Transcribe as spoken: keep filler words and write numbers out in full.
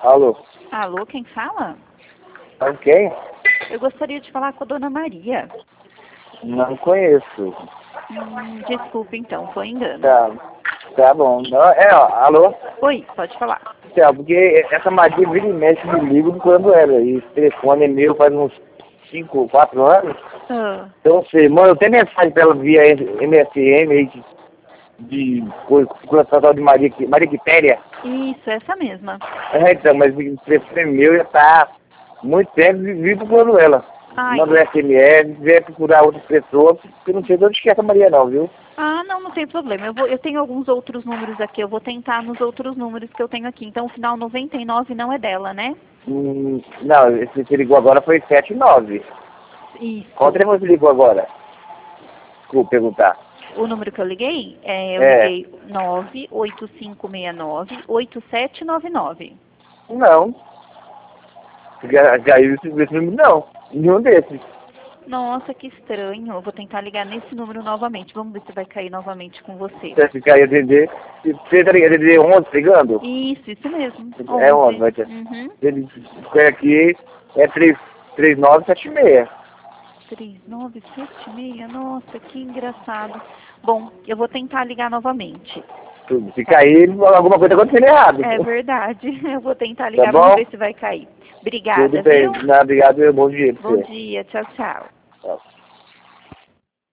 Alô? Alô, quem fala? Com quem? Eu gostaria de falar com a dona Maria. Não conheço. Hum, desculpe então, foi engano. Tá, tá bom. Não, é, ó, alô? Oi, pode falar. Tá, porque essa Maria vira e mexe me liga quando era. E esse telefone é meu faz uns cinco, quatro anos. Ah, Então, você, mano, eu tenho mensagem pra ela via M S M aí de, de coisa total de Maria, Maria Quitéria. isso, essa mesma. É, então, mas o telefone é meu já tá muito tempo e vivo procurando ela. Ai, Manda o S M S, vier procurar outras pessoas, porque eu não sei de onde que é essa Maria não, viu? ah, não, não tem problema. Eu, vou, eu tenho alguns outros números aqui. Eu vou tentar nos outros números que eu tenho aqui. Então, o final noventa e nove não é dela, né? Hum, não, esse que você ligou agora foi sete nove. Isso. Qual telefone você ligou agora? Desculpa perguntar. O número que eu liguei, é, eu É. liguei nove oito cinco seis nove oito sete nove nove. Não. Caiu esse, esse número não. Nenhum desses. Nossa, que estranho. Eu vou tentar ligar nesse número novamente. Vamos ver se vai cair novamente com você. Você fica aí a atender. Você tá ligado? atender onze ligando? Isso, isso mesmo. É onze, onze. vai ter. Uhum. Ele foi aqui, é três nove sete seis. três nove sete seis. Nossa, que engraçado. Bom, eu vou tentar ligar novamente. Tudo. Se cair, alguma coisa acontecendo errado. É verdade. Eu vou tentar Tá ligar, bom? vamos ver se vai cair. Obrigada, Tudo bem. viu? Não, obrigado, bom dia pra Bom você. dia, tchau, tchau. Tchau.